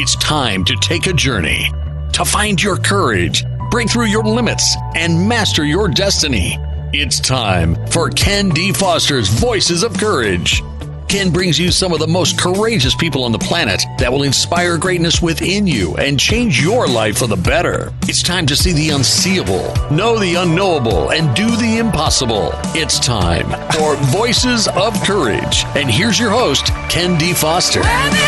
It's time to take a journey, to find your courage, break through your limits, and master your destiny. It's time for Ken D. Foster's Voices of Courage. Ken brings you some of the most courageous people on the planet that will inspire greatness within you and change your life for the better. It's time to see the unseeable, know the unknowable, and do the impossible. It's time for Voices of Courage. And here's your host, Ken D. Foster.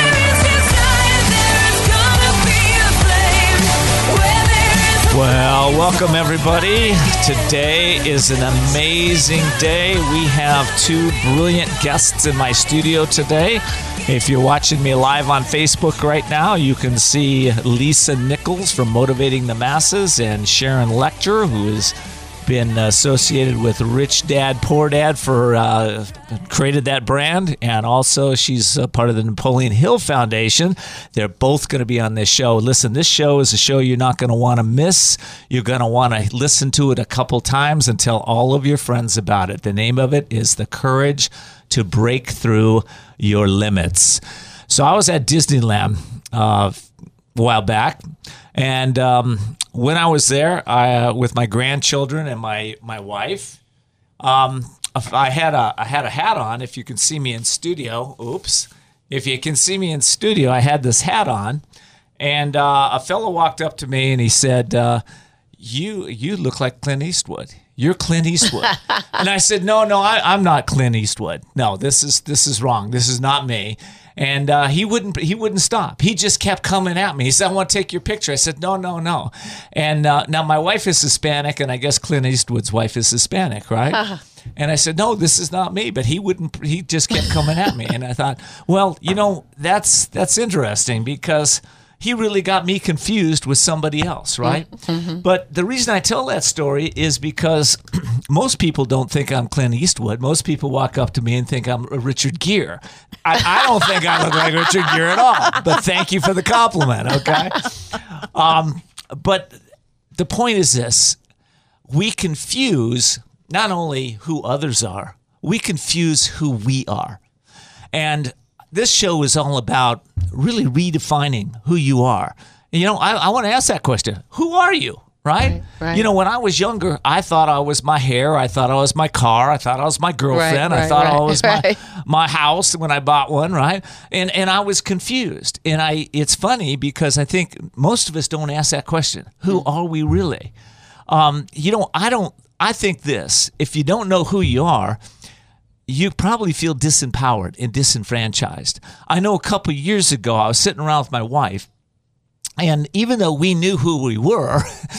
Well, welcome everybody. Today is an amazing day. We have two brilliant guests in my studio today. If you're watching me live on Facebook right now, you can see Lisa Nichols from Motivating the Masses and Sharon Lecter, who has been associated with Rich Dad, Poor Dad for created that brand, and also she's part of the Napoleon Hill Foundation. They're both going to be on this show. Listen, this show is a show you're not going to want to miss. You're going to want to listen to it a couple times and tell all of your friends about it. The name of it is The Courage to Break Through Your Limits. So I was at Disneyland a while back, and when I was there with my grandchildren and my wife, I had a hat on. If you can see me in studio, if you can see me in studio, I had this hat on, and a fellow walked up to me and he said, "You look like Clint Eastwood. You're Clint Eastwood." And I said, "No, I'm not Clint Eastwood. No, this is wrong. This is not me." And he wouldn't stop. He just kept coming at me. He said, "I want to take your picture." I said, No. And now my wife is Hispanic, and I guess Clint Eastwood's wife is Hispanic, right? And I said, "No, this is not me." But he just kept coming at me. And I thought, well, that's interesting, because he really got me confused with somebody else, right? Mm-hmm. But the reason I tell that story is because most people don't think I'm Clint Eastwood. Most people walk up to me and think I'm Richard Gere. I don't think I look like Richard Gere at all, but thank you for the compliment, okay? But the point is this. We confuse not only who others are, we confuse who we are. And this show is all about really redefining who you are. And, I want to ask that question. Who are you, right? Right. When I was younger, I thought I was my hair. I thought I was my car. I thought I was my girlfriend. I thought I was my house when I bought one, right? And I was confused. And it's funny because I think most of us don't ask that question. Who are we really? I think this. If you don't know who you are, you probably feel disempowered and disenfranchised. I know a couple of years ago, I was sitting around with my wife, and even though we knew who we were,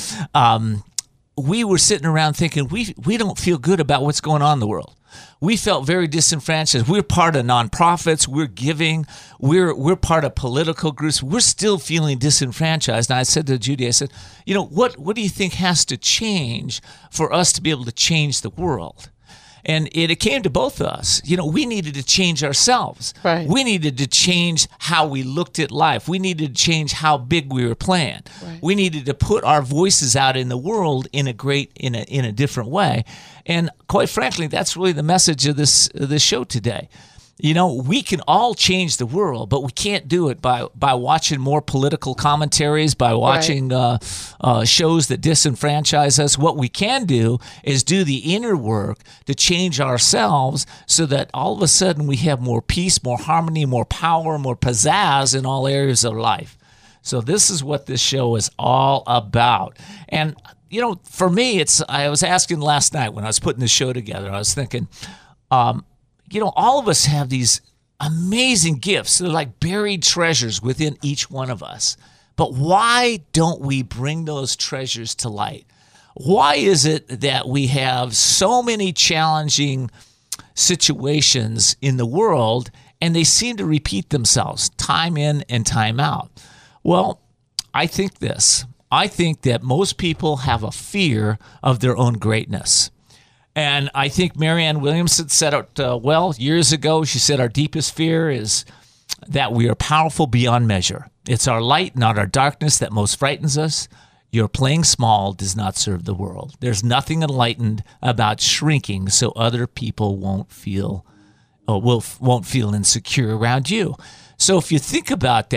we were sitting around thinking, we don't feel good about what's going on in the world. We felt very disenfranchised. We're part of nonprofits. We're giving. We're part of political groups. We're still feeling disenfranchised. And I said to Judy, I said, what do you think has to change for us to be able to change the world? And it came to both of us. We needed to change ourselves. Right. We needed to change how we looked at life. We needed to change how big we were playing. Right. We needed to put our voices out in the world in a different way. And quite frankly, that's really the message of this show today. We can all change the world, but we can't do it by watching more political commentaries, by watching shows that disenfranchise us. What we can do is do the inner work to change ourselves so that all of a sudden we have more peace, more harmony, more power, more pizzazz in all areas of life. So this is what this show is all about. And, for me, I was asking last night when I was putting the show together, I was thinking, all of us have these amazing gifts. They're like buried treasures within each one of us. But why don't we bring those treasures to light? Why is it that we have so many challenging situations in the world and they seem to repeat themselves time in and time out? Well, I think this. I think that most people have a fear of their own greatness. And I think Marianne Williamson said it years ago. She said our deepest fear is that we are powerful beyond measure. It's our light, not our darkness, that most frightens us. Your playing small does not serve the world. There's nothing enlightened about shrinking so other people won't feel insecure around you. So if you think about that,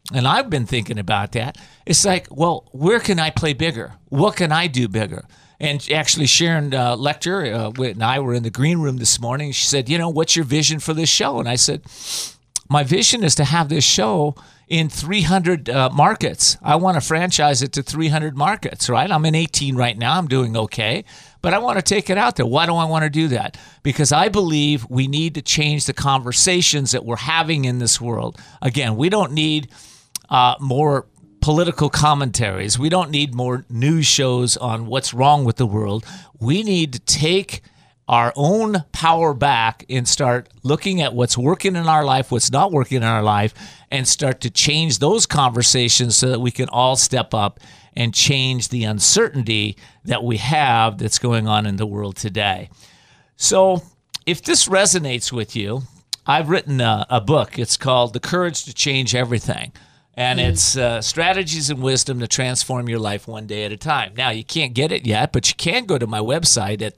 and I've been thinking about that. It's like, well, where can I play bigger? What can I do bigger? And actually, Sharon Lecter and I were in the green room this morning. She said, what's your vision for this show? And I said, my vision is to have this show in 300 markets. I want to franchise it to 300 markets, right? I'm in 18 right now. I'm doing okay. But I want to take it out there. Why do I want to do that? Because I believe we need to change the conversations that we're having in this world. Again, we don't need more political commentaries. We don't need more news shows on what's wrong with the world. We need to take our own power back and start looking at what's working in our life, what's not working in our life, and start to change those conversations so that we can all step up and change the uncertainty that we have that's going on in the world today. So if this resonates with you, I've written a book. It's called The Courage to Change Everything. And it's strategies and wisdom to transform your life one day at a time. Now, you can't get it yet, but you can go to my website at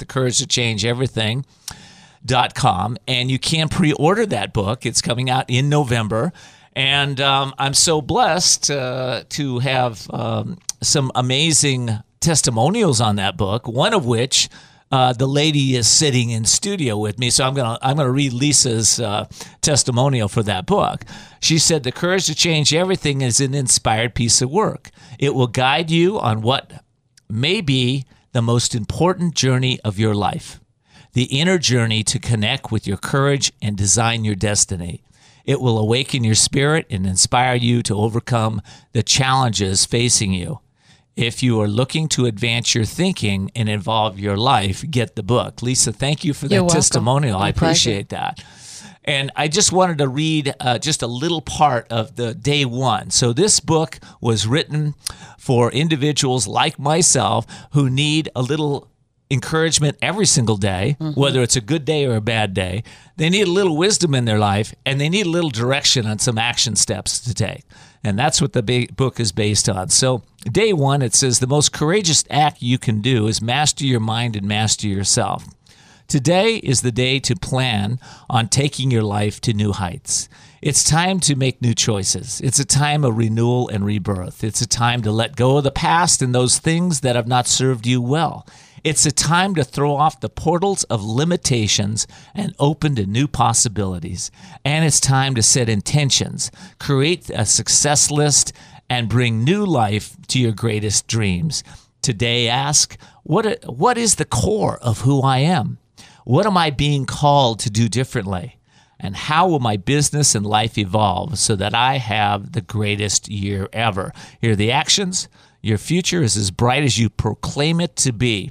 thecouragetochangeeverything.com, and you can pre-order that book. It's coming out in November. And I'm so blessed to have some amazing testimonials on that book, one of which the lady is sitting in studio with me, so I'm gonna read Lisa's testimonial for that book. She said, "The Courage to Change Everything is an inspired piece of work. It will guide you on what may be the most important journey of your life, the inner journey to connect with your courage and design your destiny. It will awaken your spirit and inspire you to overcome the challenges facing you. If you are looking to advance your thinking and evolve your life, get the book." Lisa, thank you for that testimonial. I appreciate that. And I just wanted to read just a little part of the day one. So this book was written for individuals like myself who need a little encouragement every single day, whether it's a good day or a bad day. They need a little wisdom in their life, and they need a little direction on some action steps to take. And that's what the book is based on. So day one, it says, the most courageous act you can do is master your mind and master yourself. Today is the day to plan on taking your life to new heights. It's time to make new choices. It's a time of renewal and rebirth. It's a time to let go of the past and those things that have not served you well. It's a time to throw off the portals of limitations and open to new possibilities. And it's time to set intentions, create a success list, and bring new life to your greatest dreams. Today, ask, what is the core of who I am? What am I being called to do differently? And how will my business and life evolve so that I have the greatest year ever? Here are the actions. Your future is as bright as you proclaim it to be.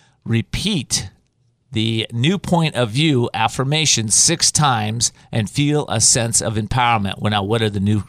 Repeat the new point of view affirmation 6 times and feel a sense of empowerment. Well, now, what are the new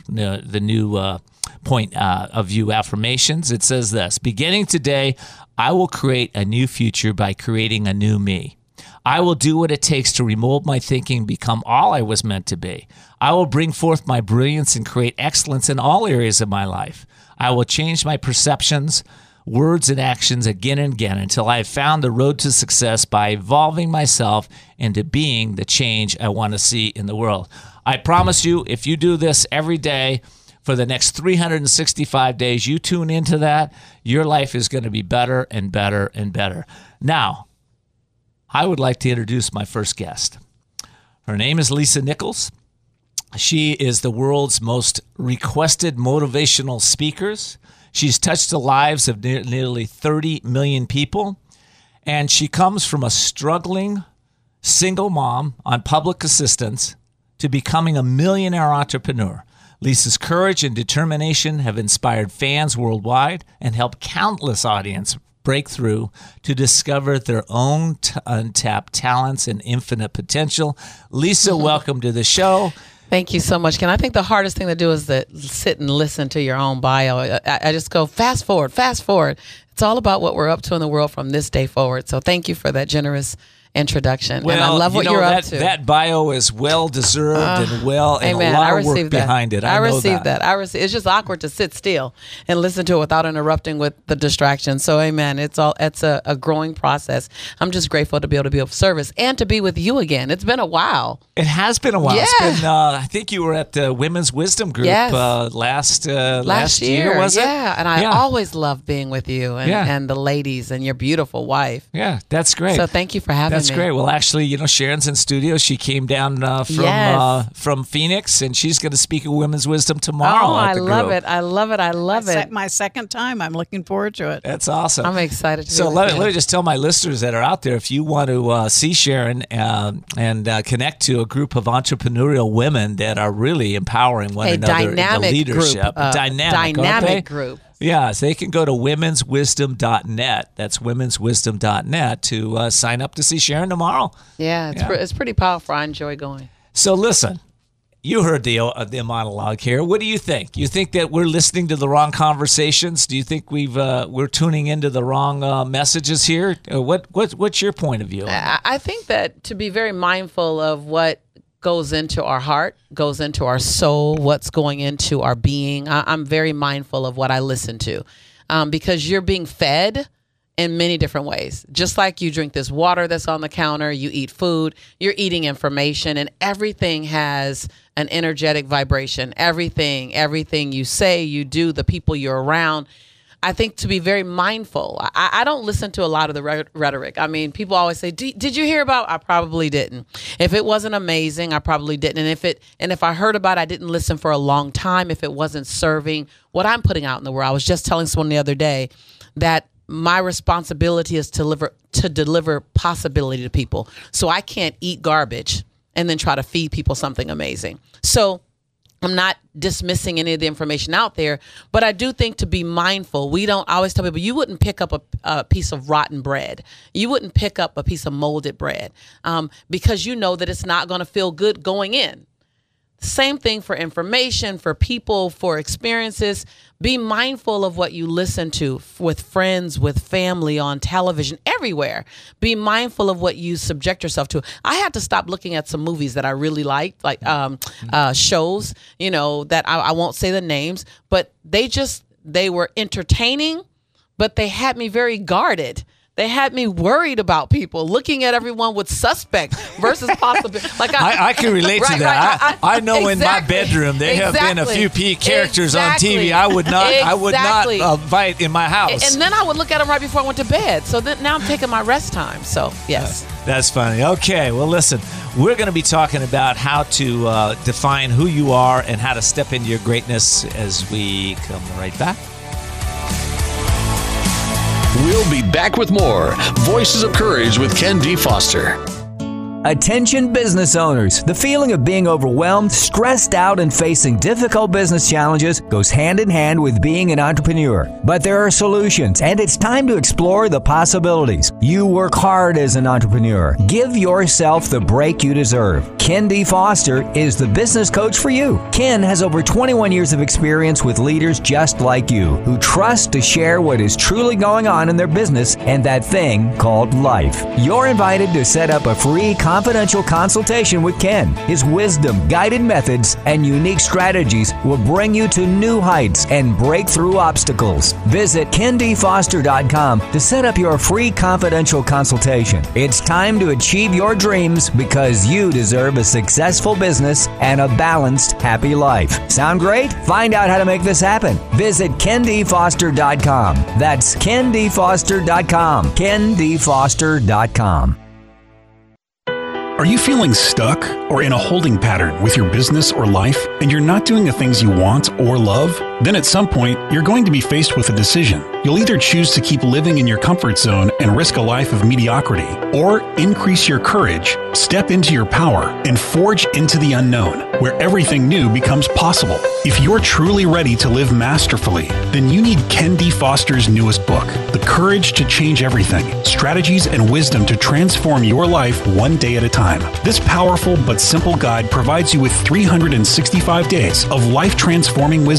point of view affirmations? It says this: beginning today, I will create a new future by creating a new me. I will do what it takes to remold my thinking, become all I was meant to be. I will bring forth my brilliance and create excellence in all areas of my life. I will change my perceptions, words, and actions again and again until I have found the road to success by evolving myself into being the change I want to see in the world. I promise you, if you do this every day for the next 365 days, you tune into that, your life is going to be better and better and better. Now, I would like to introduce my first guest. Her name is Lisa Nichols. She is the world's most requested motivational speakers. She's touched the lives of nearly 30 million people, and she comes from a struggling single mom on public assistance to becoming a millionaire entrepreneur. Lisa's courage and determination have inspired fans worldwide and helped countless audience break through to discover their own untapped talents and infinite potential. Lisa, welcome to the show. Thank you so much, Ken. I think the hardest thing to do is to sit and listen to your own bio. I just go fast forward. It's all about what we're up to in the world from this day forward. So thank you for that generous introduction. Well, and I love what you're up to. That bio is well deserved and a lot of work behind it. I received that. It's just awkward to sit still and listen to it without interrupting with the distraction. So, amen. It's a growing process. I'm just grateful to be able of service and to be with you again. It's been a while. It has been a while. Yeah. It's been, I think you were at the Women's Wisdom Group last year, was it? Yeah, and I always love being with you and the ladies and your beautiful wife. Yeah, that's great. So thank you for having me. That's great. Well, actually, Sharon's in studio. She came down from Phoenix, and she's going to speak at Women's Wisdom tomorrow. I love it. I love it. I love it. My second time. I'm looking forward to it. That's awesome. I'm excited to let me just tell my listeners that are out there, if you want to see Sharon and connect to a group of entrepreneurial women that are really empowering one another in the leadership. Dynamic group. Yeah, so they can go to womenswisdom.net. That's womenswisdom.net to sign up to see Sharon tomorrow. Yeah, it's pretty powerful. I enjoy going. So listen, you heard the monologue here. What do you think? You think that we're listening to the wrong conversations? Do you think we're tuning into the wrong messages here? What's your point of view? I think that to be very mindful of what goes into our heart, goes into our soul, what's going into our being. I'm very mindful of what I listen to because you're being fed in many different ways. Just like you drink this water that's on the counter, you eat food, you're eating information, and everything has an energetic vibration. Everything you say, you do, the people you're around. I think to be very mindful. I don't listen to a lot of the rhetoric. I mean, people always say, "Did you hear about?" I probably didn't. If it wasn't amazing, I probably didn't. And if I heard about it, I didn't listen for a long time. If it wasn't serving what I'm putting out in the world, I was just telling someone the other day that my responsibility is to deliver possibility to people. So I can't eat garbage and then try to feed people something amazing. So I'm not dismissing any of the information out there, but I do think to be mindful. I always tell people, you wouldn't pick up a piece of rotten bread. You wouldn't pick up a piece of molded bread because you know that it's not going to feel good going in. Same thing for information, for people, for experiences. Be mindful of what you listen to with friends, with family, on television, everywhere. Be mindful of what you subject yourself to. I had to stop looking at some movies that I really liked, like shows, that I won't say the names, but they were entertaining, but they had me very guarded. They had me worried about people, looking at everyone with suspect versus possible. Like I can relate to that. I know in my bedroom there have been a few characters on TV I would not invite in my house. And then I would look at them right before I went to bed. So now I'm taking my rest time. So yes, that's funny. Okay, well listen, we're going to be talking about how to define who you are and how to step into your greatness as we come right back. We'll be back with more Voices of Courage with Ken D. Foster. Attention business owners. The feeling of being overwhelmed, stressed out, and facing difficult business challenges goes hand in hand with being an entrepreneur. But there are solutions, and it's time to explore the possibilities. You work hard as an entrepreneur. Give yourself the break you deserve. Ken D. Foster is the business coach for you. Ken has over 21 years of experience with leaders just like you, who trust to share what is truly going on in their business and that thing called life. You're invited to set up a free confidential consultation with Ken. His wisdom, guided methods, and unique strategies will bring you to new heights and break through obstacles. Visit KenDFoster.com to set up your free confidential consultation. It's time to achieve your dreams because you deserve a successful business and a balanced, happy life. Sound great? Find out how to make this happen. Visit KenDFoster.com. That's KenDFoster.com. KenDFoster.com. Are you feeling stuck or in a holding pattern with your business or life and you're not doing the things you want or love? Then at some point, you're going to be faced with a decision. You'll either choose to keep living in your comfort zone and risk a life of mediocrity, or increase your courage, step into your power, and forge into the unknown, where everything new becomes possible. If you're truly ready to live masterfully, then you need Ken D. Foster's newest book, The Courage to Change Everything, Strategies and Wisdom to Transform Your Life One Day at a Time. This powerful but simple guide provides you with 365 days of life-transforming wisdom,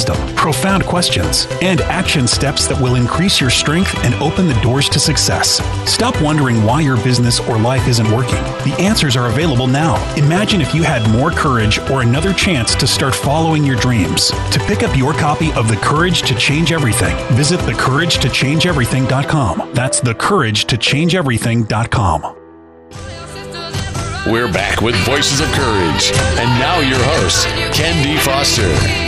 profound questions, and action steps that will increase your strength and open the doors to success. Stop wondering why your business or life isn't working. The answers are available now. Imagine if you had more courage or another chance to start following your dreams. To pick up your copy of The Courage to Change Everything, visit thecouragetochangeeverything.com. That's thecouragetochangeeverything.com. We're back with Voices of Courage. And now your host, Ken D. Foster.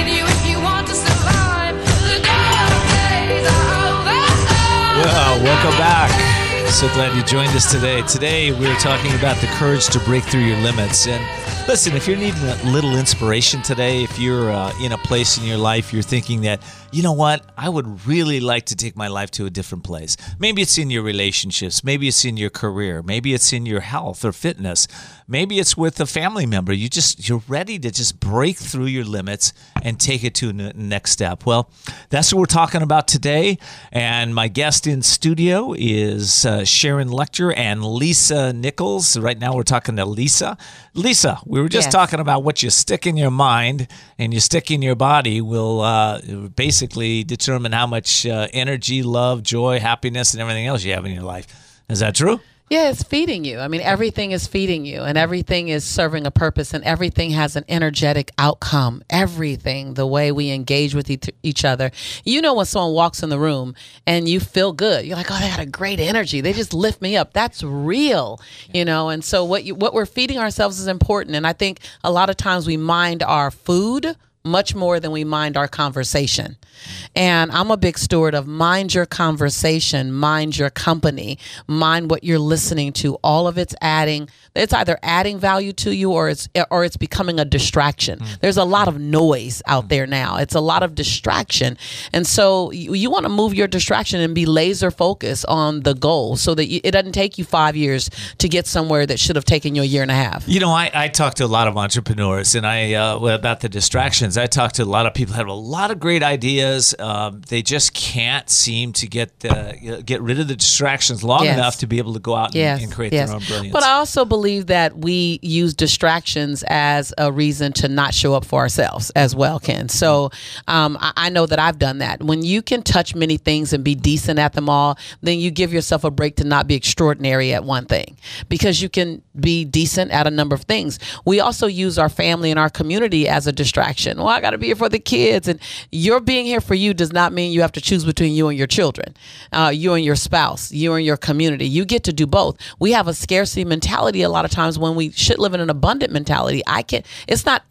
Well, welcome back. So glad you joined us today. Today, we're talking about the courage to break through your limits. And listen, if you're needing a little inspiration today, if you're in a place in your life, you're thinking that, you know what, I would really like to take my life to a different place. Maybe it's in your relationships. Maybe it's in your career. Maybe it's in your health or fitness. Maybe it's with a family member. You're ready to just break through your limits and take it to the next step. Well, that's what we're talking about today. And my guest in studio is Sharon Lecter and Lisa Nichols. Right now we're talking to Lisa. Lisa, we were just talking about what you stick in your mind and you stick in your body will basically determine how much energy, love, joy, happiness, and everything else you have in your life. Is that true? Yeah, it's feeding you. I mean, everything is feeding you, and everything is serving a purpose, and everything has an energetic outcome. Everything, the way we engage with each other. You know, when someone walks in the room and you feel good, you're like, oh, they got a great energy. They just lift me up. That's real, you know. And so what we're feeding ourselves is important. And I think a lot of times we mind our food much more than we mind our conversation. And I'm a big steward of mind your conversation, mind your company, mind what you're listening to. All of it's either adding value to you or it's becoming a distraction. There's a lot of noise out there now. It's a lot of distraction. And so you want to move your distraction and be laser focused on the goal so that it doesn't take you 5 years to get somewhere that should have taken you a year and a half. You know, I talk to a lot of entrepreneurs and about the distractions. I talk to a lot of people who have a lot of great ideas. They just can't seem to get rid of the distractions long enough to be able to go out and create their own brilliance. But I also believe that we use distractions as a reason to not show up for ourselves as well, Ken. So I know that I've done that. When you can touch many things and be decent at them all, then you give yourself a break to not be extraordinary at one thing because you can be decent at a number of things. We also use our family and our community as a distraction. Well, I got to be here for the kids, and you're being here for you does not mean you have to choose between you and your children, you and your spouse, you and your community. You get to do both. We have a scarcity mentality a lot of times when we should live in an abundant mentality. It's not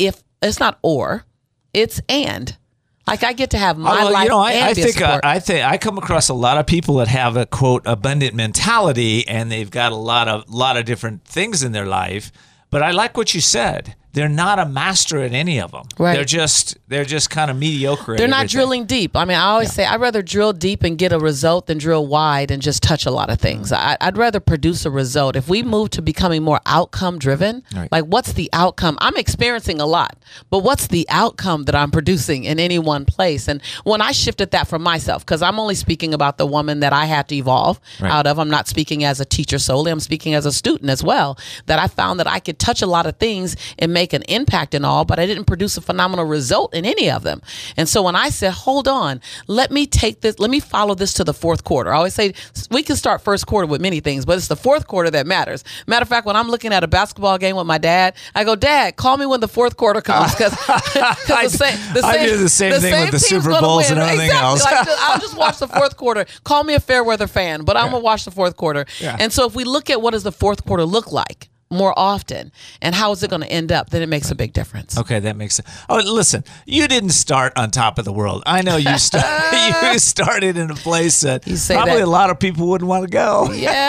or, it's and. Like I get to have my life. You know, I think I come across a lot of people that have a quote abundant mentality, and they've got a lot of different things in their life. But I like what you said. They're not a master at any of them. Right. They're just kind of mediocre. They're not drilling deep. I mean, I always say I'd rather drill deep and get a result than drill wide and just touch a lot of things. I'd rather produce a result. If we move to becoming more outcome driven, like what's the outcome? I'm experiencing a lot, but what's the outcome that I'm producing in any one place? And when I shifted that for myself, because I'm only speaking about the woman that I had to evolve out of. I'm not speaking as a teacher solely. I'm speaking as a student as well. That I found that I could touch a lot of things and make an impact in all, but I didn't produce a phenomenal result in any of them. And so when I said, hold on, let me follow this to the fourth quarter. I always say we can start first quarter with many things, but it's the fourth quarter that matters. Matter of fact, when I'm looking at a basketball game with my dad, I go, Dad, call me when the fourth quarter comes. Because I do the same thing with the Super Bowls and everything else. I'll just watch the fourth quarter. Call me a fair weather fan, but I'm going to watch the fourth quarter. Yeah. And so if we look at what does the fourth quarter look like, more often, and how is it going to end up, then it makes a big difference. Okay, that makes sense. Oh, listen, you didn't start on top of the world. I know you started in a place that probably a lot of people wouldn't want to go.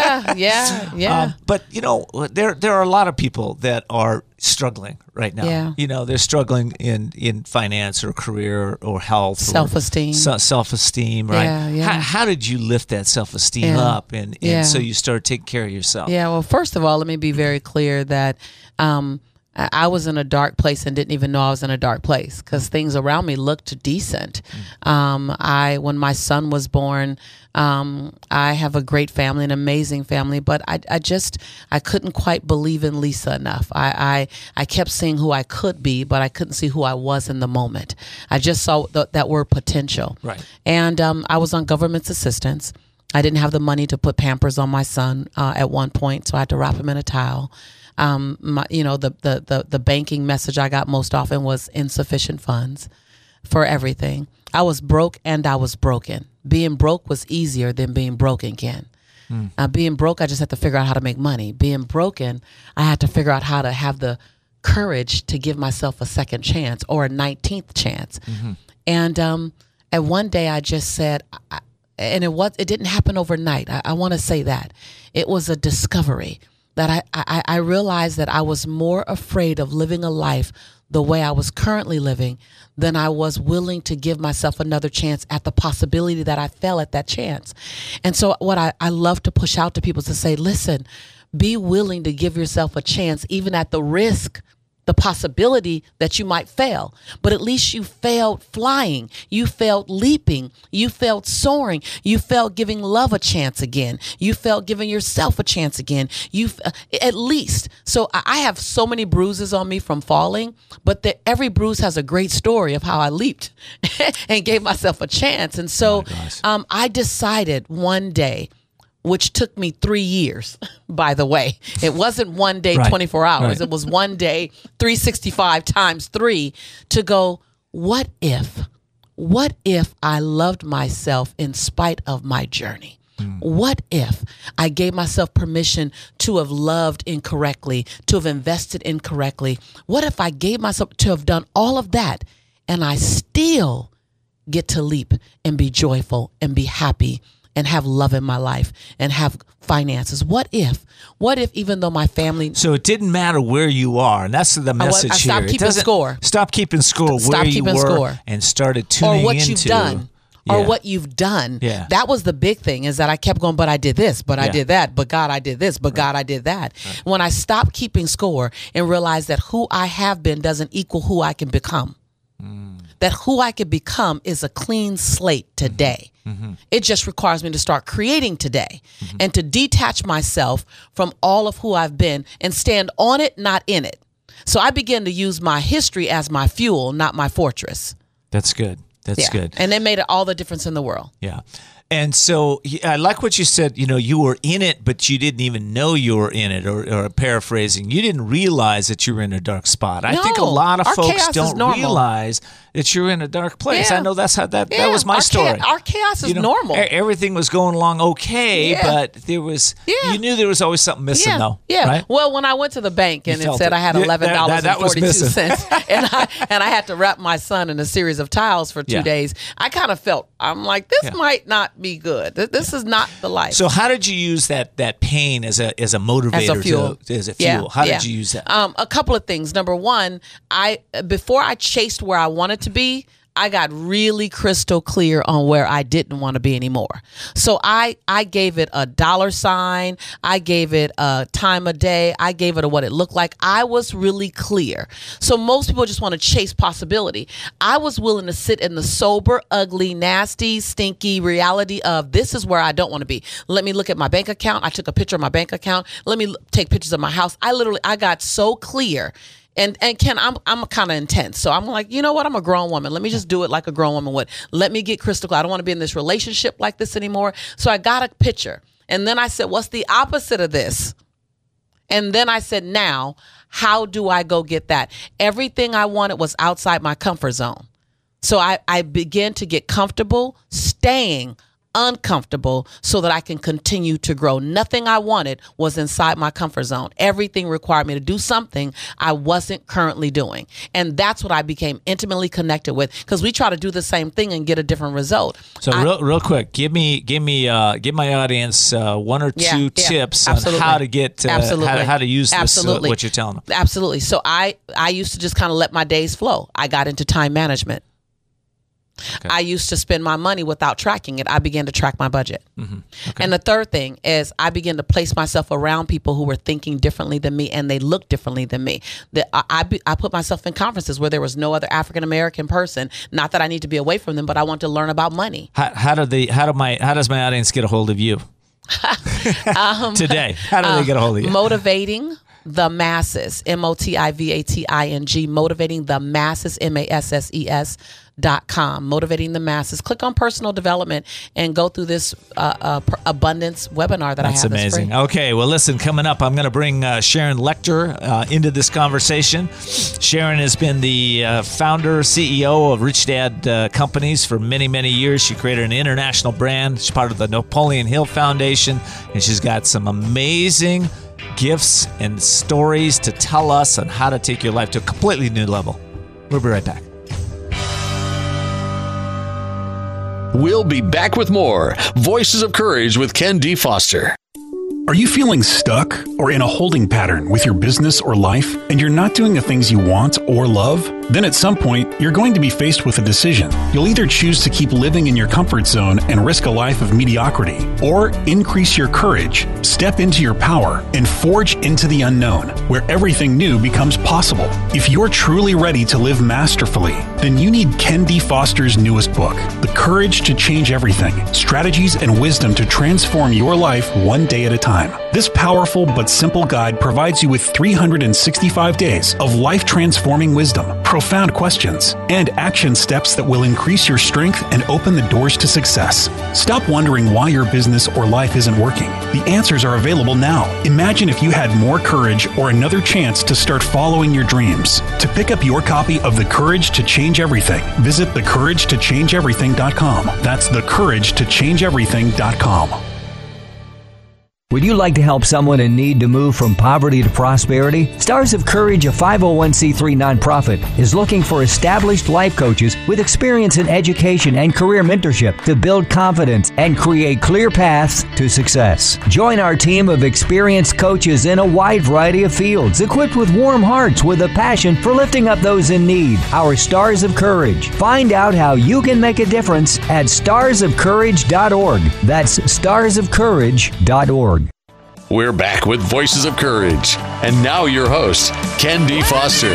Yeah. But, you know, there are a lot of people that are struggling right now. Yeah. You know, they're struggling in finance or career or health. Self-esteem. Self-esteem, right? Yeah. How did you lift that self-esteem up and so you started taking care of yourself? Yeah, well, first of all, let me be very clear that I was in a dark place and didn't even know I was in a dark place because things around me looked decent. When my son was born, I have a great family, an amazing family, but I couldn't quite believe in Lisa enough. I kept seeing who I could be, but I couldn't see who I was in the moment. I just saw that word potential. Right. And I was on government assistance. I didn't have the money to put Pampers on my son at one point, so I had to wrap him in a towel. The banking message I got most often was insufficient funds for everything. I was broke and I was broken. Being broke was easier than being broken, Ken. Being broke, I just had to figure out how to make money. Being broken, I had to figure out how to have the courage to give myself a second chance or a 19th chance. And one day I just said, and it didn't happen overnight. I want to say that. It was a discovery that I realized that I was more afraid of living a life the way I was currently living than I was willing to give myself another chance at the possibility that I fell at that chance. And so what I love to push out to people is to say, listen, be willing to give yourself a chance, even at the risk, the possibility that you might fail, but at least you failed flying. You failed leaping. You failed soaring. You failed giving love a chance again. You failed giving yourself a chance again. At least. So I have so many bruises on me from falling, but every bruise has a great story of how I leaped and gave myself a chance. And so I decided one day, which took me 3 years, by the way. It wasn't one day, 24 hours. Right. It was one day, 365 times 3 to go, what if I loved myself in spite of my journey? What if I gave myself permission to have loved incorrectly, to have invested incorrectly? What if I gave myself to have done all of that and I still get to leap and be joyful and be happy and have love in my life and have finances? What if even though my family... So it didn't matter where you are, and that's the message here. Stop keeping score. Stop keeping score where you were and started tuning into... Or what you've done. Or what you've done. Yeah. That was the big thing, is that I kept going, but I did this, but I did that, but God, I did this, but God, I did that. Right. When I stopped keeping score and realized that who I have been doesn't equal who I can become. That who I can. Is a clean slate today. It just requires me to start creating today and to detach myself from all of who I've been and stand on it, not in it. So I began to use my history as my fuel, not my fortress. That's good. That's good. And it made all the difference in the world. Yeah. And so I like what you said, you were in it, but you didn't even know you were in it, or paraphrasing, you didn't realize that you were in a dark spot. I think a lot of folks don't realize that you're in a dark place. Yeah. I know that's how that was my story. Our chaos is normal. Everything was going along okay, but there was, you knew there was always something missing though. Yeah. Right? Well, when I went to the bank and it said I had $11.42 and I had to wrap my son in a series of towels for 2 days, I kind of felt, I'm like, this might not be good. This is not the life. So how did you use that pain as a motivator, as a fuel? How did you use that? A couple of things. Number one, before I chased where I wanted to be, I got really crystal clear on where I didn't want to be anymore. So I gave it a $sign. I gave it a time of day. I gave it what it looked like. I was really clear. So most people just want to chase possibility. I was willing to sit in the sober, ugly, nasty, stinky reality of this is where I don't want to be. Let me look at my bank account. I took a picture of my bank account. Let me take pictures of my house. I got so clear. And Ken, I'm kind of intense. So I'm like, you know what? I'm a grown woman. Let me just do it like a grown woman would. Let me get crystal clear. I don't want to be in this relationship like this anymore. So I got a picture. And then I said, what's the opposite of this? And then I said, now, how do I go get that? Everything I wanted was outside my comfort zone. So I began to get comfortable staying uncomfortable so that I can continue to grow. Nothing I wanted was inside my comfort zone. Everything required me to do something I wasn't currently doing. And that's what I became intimately connected with, because we try to do the same thing and get a different result. So real quick, give my audience one or two tips on how to get how to use this, what you're telling them. Absolutely. So I used to just kind of let my days flow. I got into time management. I used to spend my money without tracking it. I began to track my budget. And the third thing is I began to place myself around people who were thinking differently than me, and they looked differently than me. I put myself in conferences where there was no other African-American person. Not that I need to be away from them, but I want to learn about money. How does my audience get a hold of you today? How do they get a hold of you? Motivating the Masses, MOTIVATING, Motivating the Masses, MASSES.com, Motivating the Masses. Click on personal development and go through this abundance webinar that I have. That's amazing. Okay, well, listen, coming up, I'm going to bring Sharon Lechter into this conversation. Sharon has been the founder, CEO of Rich Dad Companies for many, many years. She created an international brand. She's part of the Napoleon Hill Foundation, and she's got some amazing gifts and stories to tell us on how to take your life to a completely new level. We'll be right back. We'll be back with more Voices of Courage with Ken D. Foster. Are you feeling stuck or in a holding pattern with your business or life, and you're not doing the things you want or love? Then at some point, you're going to be faced with a decision. You'll either choose to keep living in your comfort zone and risk a life of mediocrity, or increase your courage, step into your power, and forge into the unknown, where everything new becomes possible. If you're truly ready to live masterfully, then you need Ken D. Foster's newest book, The Courage to Change Everything: Strategies and Wisdom to Transform Your Life One Day at a Time. This powerful but simple guide provides you with 365 days of life-transforming wisdom, profound questions, and action steps that will increase your strength and open the doors to success. Stop wondering why your business or life isn't working. The answers are available now. Imagine if you had more courage or another chance to start following your dreams. To pick up your copy of The Courage to Change Everything, visit thecouragetochangeeverything.com. That's thecouragetochangeeverything.com. Would you like to help someone in need to move from poverty to prosperity? Stars of Courage, a 501c3 nonprofit, is looking for established life coaches with experience in education and career mentorship to build confidence and create clear paths to success. Join our team of experienced coaches in a wide variety of fields, equipped with warm hearts with a passion for lifting up those in need. Our Stars of Courage. Find out how you can make a difference at starsofcourage.org. That's starsofcourage.org. We're back with Voices of Courage. And now your host, Ken D. Foster.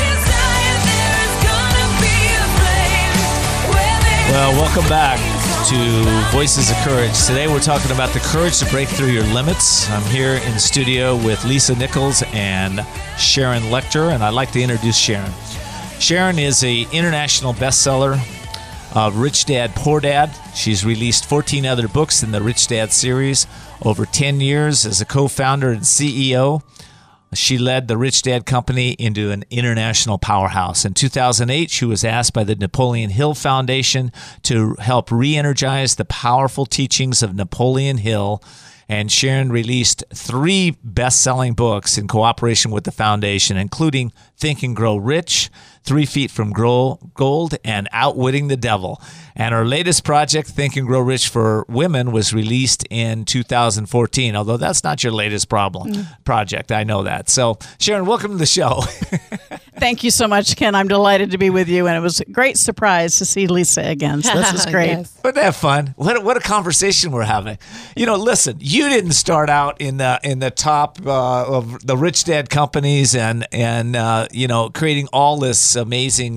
Well, welcome back to Voices of Courage. Today we're talking about the courage to break through your limits. I'm here in the studio with Lisa Nichols and Sharon Lechter, and I'd like to introduce Sharon. Sharon is an international bestseller of Rich Dad, Poor Dad. She's released 14 other books in the Rich Dad series. Over 10 years as a co-founder and CEO, she led the Rich Dad Company into an international powerhouse. In 2008, she was asked by the Napoleon Hill Foundation to help re-energize the powerful teachings of Napoleon Hill, and Sharon released 3 best-selling books in cooperation with the foundation, including Think and Grow Rich, 3 Feet from Gold, and Outwitting the Devil. And her latest project, Think and Grow Rich for Women, was released in 2014, although that's not your latest project. I know that. So, Sharon, welcome to the show. Thank you so much, Ken. I'm delighted to be with you, and it was a great surprise to see Lisa again. So this is great. Yes. Wasn't that fun? What a conversation we're having. You know, listen, you didn't start out in the top of the Rich Dad Companies and creating all this amazing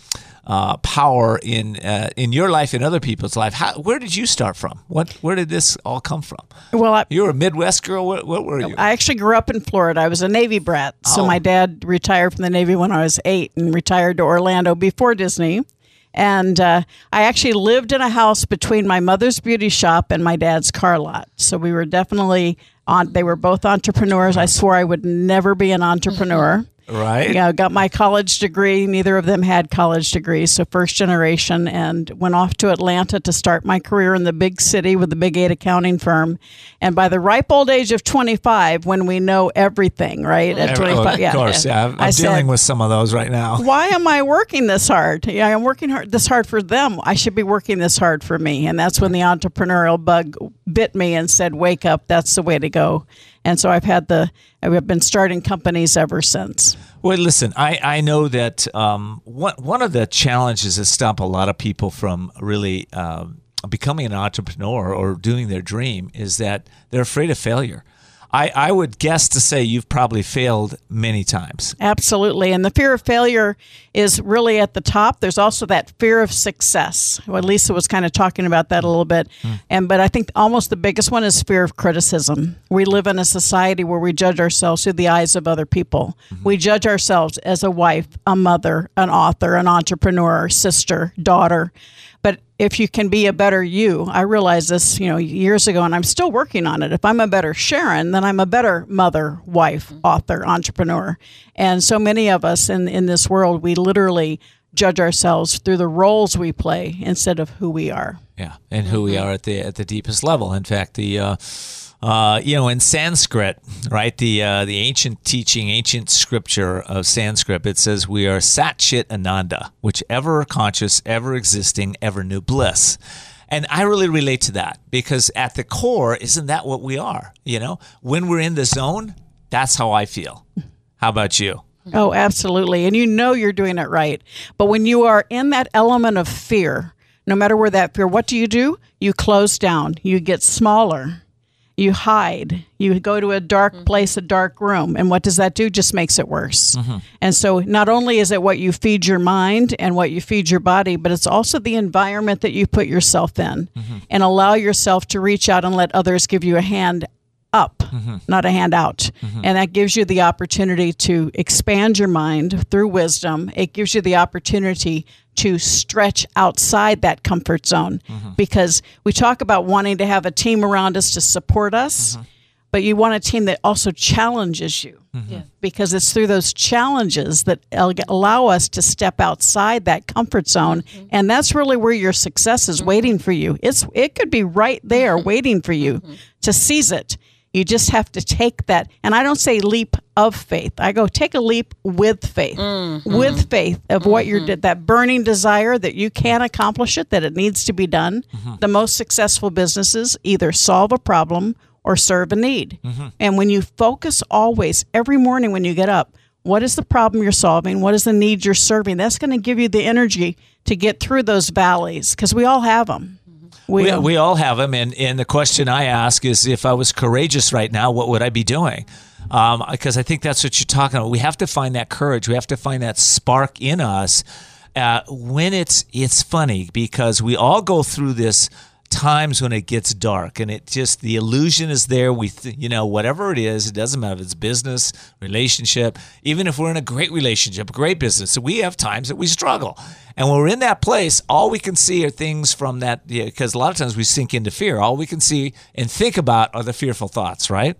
power in your life and other people's life. Where did you start from? Where did this all come from? Well, you were a Midwest girl. What were you? I actually grew up in Florida. I was a Navy brat. So my dad retired from the Navy when I was 8 and retired to Orlando before Disney. And I actually lived in a house between my mother's beauty shop and my dad's car lot. So we were definitely they were both entrepreneurs. I swore I would never be an entrepreneur. Right. Yeah, got my college degree. Neither of them had college degrees, so first generation, and went off to Atlanta to start my career in the big city with the Big 8 accounting firm. And by the ripe old age of 25, when we know everything, right? At 25, of course, yeah. I'm dealing with some of those right now. Why am I working this hard? Yeah, I'm working this hard for them. I should be working this hard for me. And that's when the entrepreneurial bug bit me and said, wake up, that's the way to go. And so I've been starting companies ever since. Well, listen, I know that one of the challenges that stop a lot of people from really becoming an entrepreneur or doing their dream is that they're afraid of failure. I would guess to say you've probably failed many times. Absolutely. And the fear of failure is really at the top. There's also that fear of success. Well, Lisa was kind of talking about that a little bit. But I think almost the biggest one is fear of criticism. We live in a society where we judge ourselves through the eyes of other people. We judge ourselves as a wife, a mother, an author, an entrepreneur, sister, daughter. But if you can be a better you, I realized this, years ago, and I'm still working on it. If I'm a better Sharon, then I'm a better mother, wife, author, entrepreneur. And so many of us in this world, we literally judge ourselves through the roles we play instead of who we are. Yeah, and who we are at the deepest level. In fact, in Sanskrit, right, the ancient teaching, ancient scripture of Sanskrit, it says we are Sat Chit Ananda, which ever conscious, ever existing, ever new bliss. And I really relate to that because at the core, isn't that what we are? When we're in the zone, that's how I feel. How about you? Oh, absolutely. And you're doing it right. But when you are in that element of fear, no matter where that fear, what do? You close down. You get smaller. You hide. You go to a dark place, a dark room. And what does that do? Just makes it worse. And so not only is it what you feed your mind and what you feed your body, but it's also the environment that you put yourself in and allow yourself to reach out and let others give you a hand up, not a hand out. And that gives you the opportunity to expand your mind through wisdom. It gives you the opportunity to stretch outside that comfort zone because we talk about wanting to have a team around us to support us, but you want a team that also challenges you because it's through those challenges that allow us to step outside that comfort zone. And that's really where your success is waiting for you. It could be right there waiting for you to seize it. You just have to take that. And I don't say leap of faith. I go take a leap with faith, with faith of what that burning desire that you can accomplish it, that it needs to be done. The most successful businesses either solve a problem or serve a need. And when you focus always, every morning when you get up, what is the problem you're solving? What is the need you're serving? That's going to give you the energy to get through those valleys because we all have them. We all have them, and the question I ask is, if I was courageous right now, what would I be doing? Because I think that's what you're talking about. We have to find that courage. We have to find that spark in us. When it's funny because we all go through this times when it gets dark and it just the illusion is there. Whatever it is, it doesn't matter if it's business, relationship, even if we're in a great relationship, a great business. So we have times that we struggle. And when we're in that place, all we can see are things from that, because a lot of times we sink into fear. All we can see and think about are the fearful thoughts, right?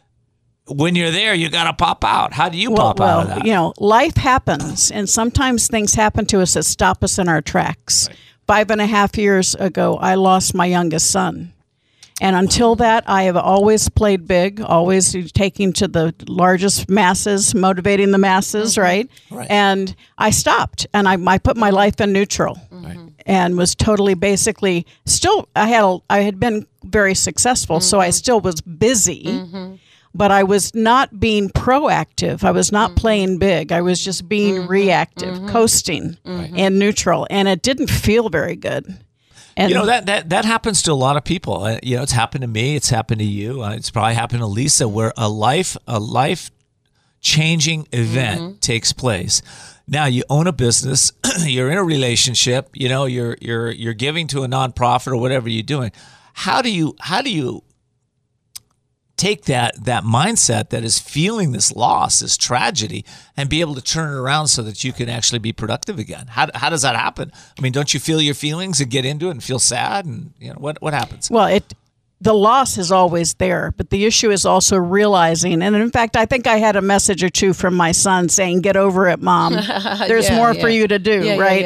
When you're there, you got to pop out. How do you pop out of that? Life happens, and sometimes things happen to us that stop us in our tracks. Right. 5.5 years ago, I lost my youngest son. And until that, I have always played big, always taking to the largest masses, motivating the masses, right? And I stopped, and I put my life in neutral and was totally basically still, I had been very successful, so I still was busy, but I was not being proactive. I was not playing big. I was just being reactive, coasting and neutral, and it didn't feel very good. And that happens to a lot of people. It's happened to me. It's happened to you. It's probably happened to Lisa, where a life changing event takes place. Now you own a business. You're in a relationship. You're giving to a nonprofit or whatever you're doing. How do you take that mindset that is feeling this loss, this tragedy, and be able to turn it around so that you can actually be productive again? How does that happen? I mean, don't you feel your feelings and get into it and feel sad? And what happens? Well, the loss is always there, but the issue is also realizing, and in fact, I think I had a message or two from my son saying, "Get over it, Mom. There's more for you to do, right?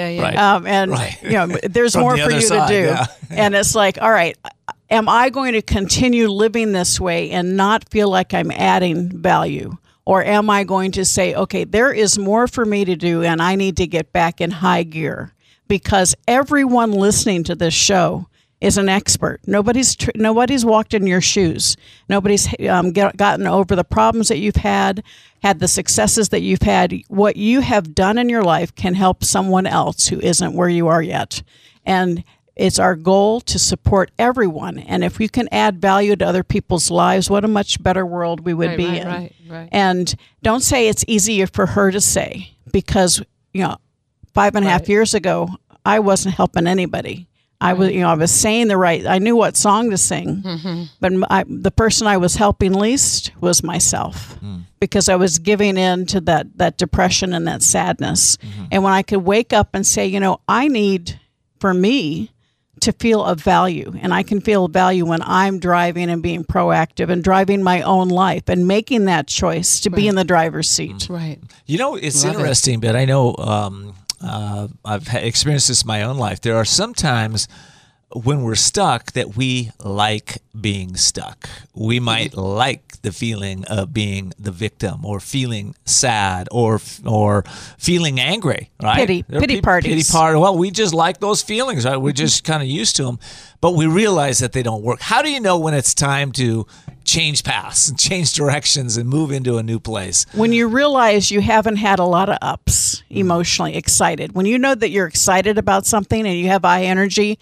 There's more for you to do." Yeah. And it's like, all right, am I going to continue living this way and not feel like I'm adding value? Or am I going to say, okay, there is more for me to do and I need to get back in high gear? Because everyone listening to this show is an expert. Nobody's walked in your shoes. Nobody's gotten over the problems that you've had the successes that you've had. What you have done in your life can help someone else who isn't where you are yet. And it's our goal to support everyone. And if we can add value to other people's lives, what a much better world we would be in. Right. And don't say it's easier for her to say, because, 5.5 years ago, I wasn't helping anybody. I was saying I knew what song to sing, but the person I was helping least was myself, because I was giving in to that depression and that sadness. And when I could wake up and say, I need, for me, to feel of value, and I can feel value when I'm driving and being proactive and driving my own life and making that choice to be in the driver's seat. Right. It's interesting, but I know I've experienced this in my own life. There are some times when we're stuck that we like being stuck. We might like the feeling of being the victim, or feeling sad, or feeling angry, right? Pity parties. Well, we just like those feelings, right? We're just kind of used to them, but we realize that they don't work. How do you know when it's time to change paths and change directions and move into a new place? When you realize you haven't had a lot of ups emotionally, excited. When you know that you're excited about something and you have high energy,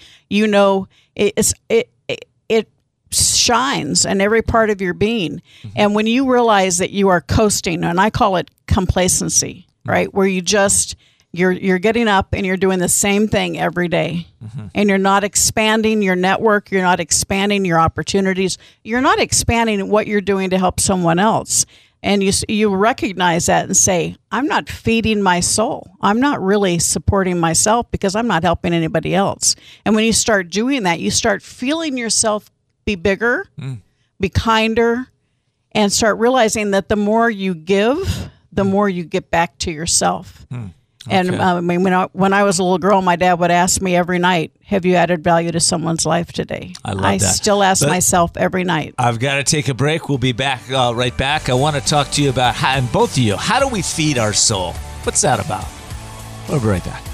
it shines in every part of your being. And when you realize that you are coasting, and I call it complacency, right? Where you're getting up and you're doing the same thing every day. And you're not expanding your network, you're not expanding your opportunities, you're not expanding what you're doing to help someone else. And you recognize that and say, I'm not feeding my soul. I'm not really supporting myself because I'm not helping anybody else. And when you start doing that, you start feeling yourself be bigger, be kinder, and start realizing that the more you give, the more you get back to yourself. Okay. And when I was a little girl, my dad would ask me every night, have you added value to someone's life today? I love that. I still ask myself every night. I've got to take a break. We'll be back right back. I want to talk to you about, and both of you, how do we feed our soul? What's that about? We'll be right back.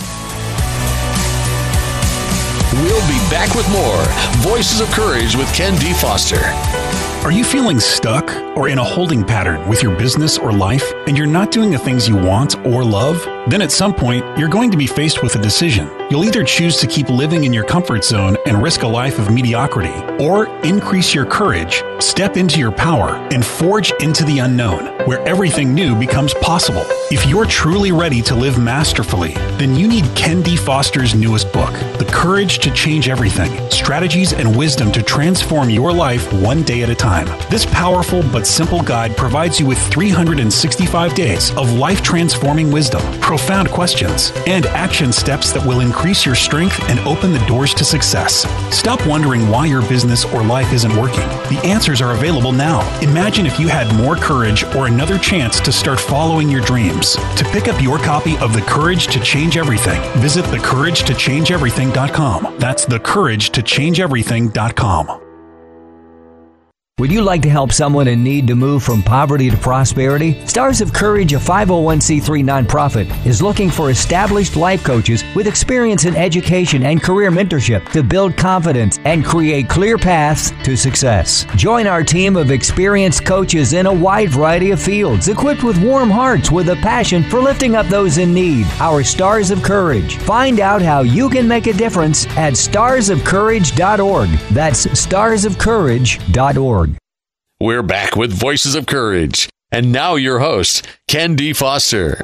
We'll be back with more Voices of Courage with Ken D. Foster. Are you feeling stuck or in a holding pattern with your business or life, and you're not doing the things you want or love? Then at some point, you're going to be faced with a decision. You'll either choose to keep living in your comfort zone and risk a life of mediocrity, or increase your courage, step into your power, and forge into the unknown, where everything new becomes possible. If you're truly ready to live masterfully, then you need Ken D. Foster's newest book, The Courage to Change Everything: Strategies and Wisdom to Transform Your Life One Day at a Time. This powerful but simple guide provides you with 365 days of life-transforming wisdom, profound questions, and action steps that will increase your strength and open the doors to success. Stop wondering why your business or life isn't working. The answers are available now. Imagine if you had more courage or another chance to start following your dreams. To pick up your copy of The Courage to Change Everything, visit thecouragetochangeeverything.com. That's thecouragetochangeeverything.com. Would you like to help someone in need to move from poverty to prosperity? Stars of Courage, a 501c3 nonprofit, is looking for established life coaches with experience in education and career mentorship to build confidence and create clear paths to success. Join our team of experienced coaches in a wide variety of fields, equipped with warm hearts with a passion for lifting up those in need. Our Stars of Courage. Find out how you can make a difference at starsofcourage.org. That's starsofcourage.org. We're back with Voices of Courage. And now your host, Ken D. Foster.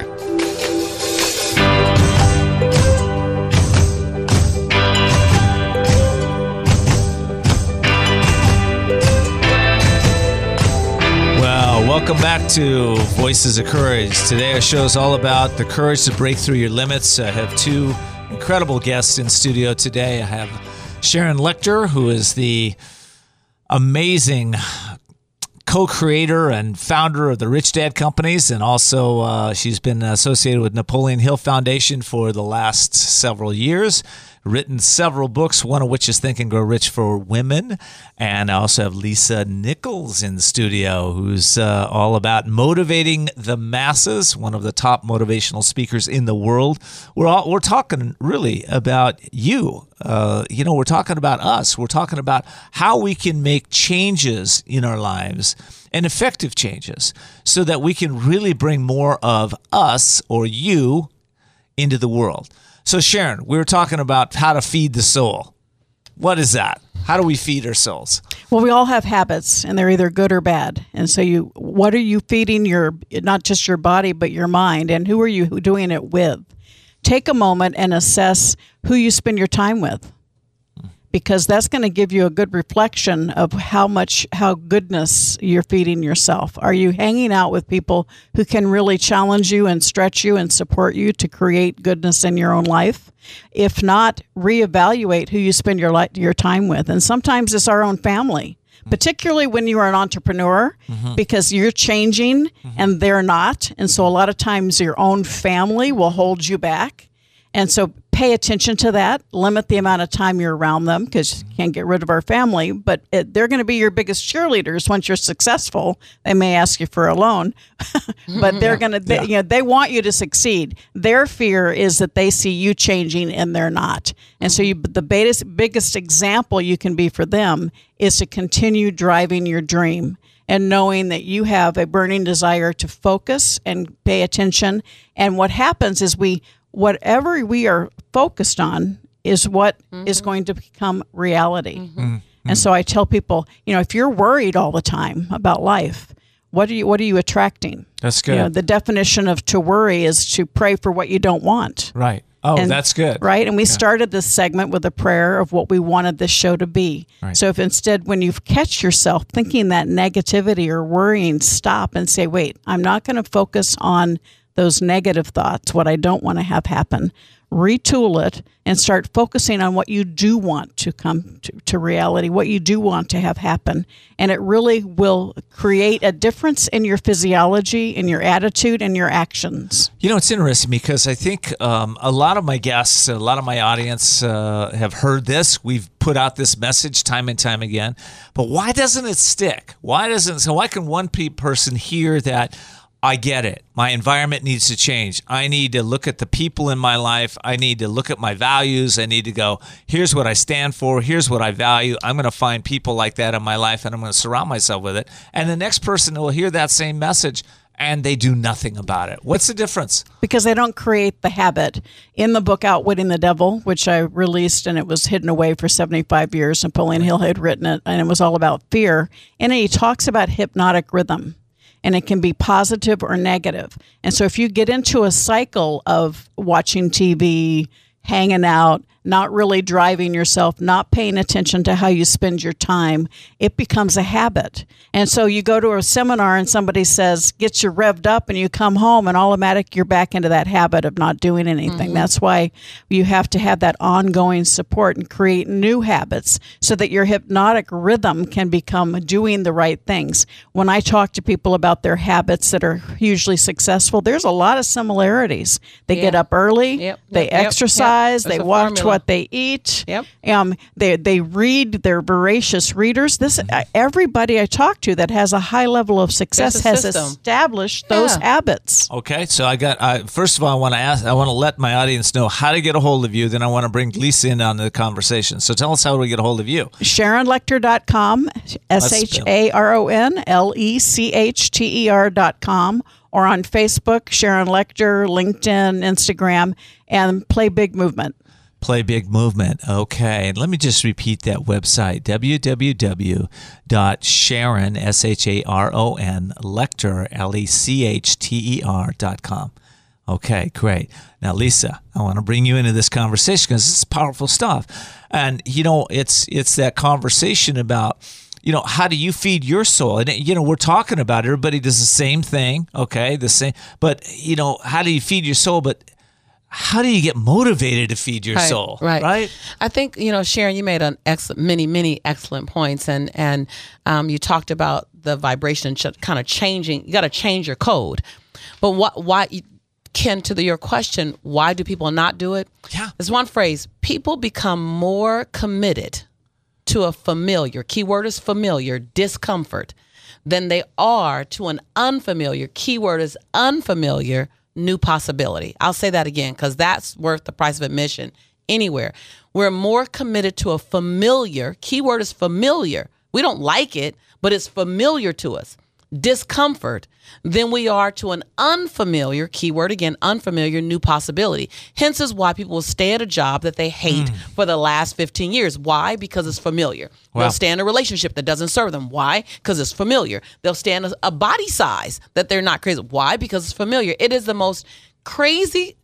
Well, welcome back to Voices of Courage. Today our show is all about the courage to break through your limits. I have two incredible guests in studio today. I have Sharon Lechter, who is the amazing co-creator and founder of the Rich Dad Companies, and also she's been associated with Napoleon Hill Foundation for the last several years. written several books, one of which is Think and Grow Rich for Women. And I also have Lisa Nichols in the studio, who's all about motivating the masses, one of the top motivational speakers in the world. We're talking really about you. We're talking about us. We're talking about how we can make changes in our lives, and effective changes, so that we can really bring more of us or you into the world. So Sharon, we were talking about how to feed the soul. What is that? How do we feed our souls? Well, we all have habits, and they're either good or bad. And so what are you feeding not just your body, but your mind, and who are you doing it with? Take a moment and assess who you spend your time with, because that's going to give you a good reflection of how goodness you're feeding yourself. Are you hanging out with people who can really challenge you and stretch you and support you to create goodness in your own life? If not, reevaluate who you spend your time with. And sometimes it's our own family, particularly when you are an entrepreneur, because you're changing and they're not. And so a lot of times your own family will hold you back. And so pay attention to that. Limit the amount of time you're around them, because you can't get rid of our family. But they're going to be your biggest cheerleaders once you're successful. They may ask you for a loan, but they're going to. They want you to succeed. Their fear is that they see you changing and they're not. And so the biggest example you can be for them is to continue driving your dream, and knowing that you have a burning desire to focus and pay attention. And what happens is whatever we are focused on is what is going to become reality. And so I tell people, if you're worried all the time about life, what are you attracting? That's good. The definition of to worry is to pray for what you don't want. Right. Oh, that's good. Right. And we started this segment with a prayer of what we wanted this show to be. Right. So if instead, when you catch yourself thinking that negativity or worrying, stop and say, wait, I'm not going to focus on those negative thoughts, what I don't want to have happen. Retool it and start focusing on what you do want to come to reality, what you do want to have happen. And it really will create a difference in your physiology, in your attitude, and your actions. It's interesting because I think a lot of my guests, a lot of my audience have heard this. We've put out this message time and time again. But why doesn't it stick? Why can one person hear that? I get it. My environment needs to change. I need to look at the people in my life. I need to look at my values. I need to go, here's what I stand for. Here's what I value. I'm going to find people like that in my life, and I'm going to surround myself with it. And the next person will hear that same message, and they do nothing about it. What's the difference? Because they don't create the habit. In the book Outwitting the Devil, which I released, and it was hidden away for 75 years, Napoleon Hill had written it, and it was all about fear. And he talks about hypnotic rhythm. And it can be positive or negative. And so if you get into a cycle of watching TV, hanging out, not really driving yourself, not paying attention to how you spend your time, it becomes a habit. And so you go to a seminar and somebody says, get you revved up, and you come home and automatic you're back into that habit of not doing anything. That's why you have to have that ongoing support and create new habits so that your hypnotic rhythm can become doing the right things. When I talk to people about their habits that are hugely successful, there's a lot of similarities. They get up early, they exercise, they watch what they eat. They read. They're voracious readers. Everybody I talk to that has a high level of success has established those habits. Okay, so first of all, I want to let my audience know how to get a hold of you. Then I want to bring Lisa in on the conversation. So tell us how we get a hold of you. SharonLechter.com, SharonLechter.com, or on Facebook, Sharon Lechter, LinkedIn, Instagram, and Play Big Movement. Play Big Movement. Okay. And let me just repeat that website, www.sharon, SharonLechter, LeCHTER.com. Okay, great. Now, Lisa, I want to bring you into this conversation because this is powerful stuff. And, it's that conversation about, how do you feed your soul? And, we're talking about everybody does the same thing, okay, but, how do you feed your soul? But how do you get motivated to feed your soul? Right. I think, Sharon, you made many excellent points. And you talked about the vibration kind of changing. You got to change your code. But Ken, to your question, why do people not do it? Yeah. There's one phrase: people become more committed to a familiar, keyword is familiar, discomfort, than they are to an unfamiliar, keyword is unfamiliar, new possibility. I'll say that again because that's worth the price of admission anywhere. We're more committed to a familiar, keyword is familiar. We don't like it, but it's familiar to us, discomfort, than we are to an unfamiliar, keyword again, unfamiliar, new possibility. Hence is why people will stay at a job that they hate for the last 15 years. Why? Because it's familiar. Wow. They'll stay in a relationship that doesn't serve them. Why? Because it's familiar. They'll stay in a body size that they're not crazy. Why? Because it's familiar. It is the most crazy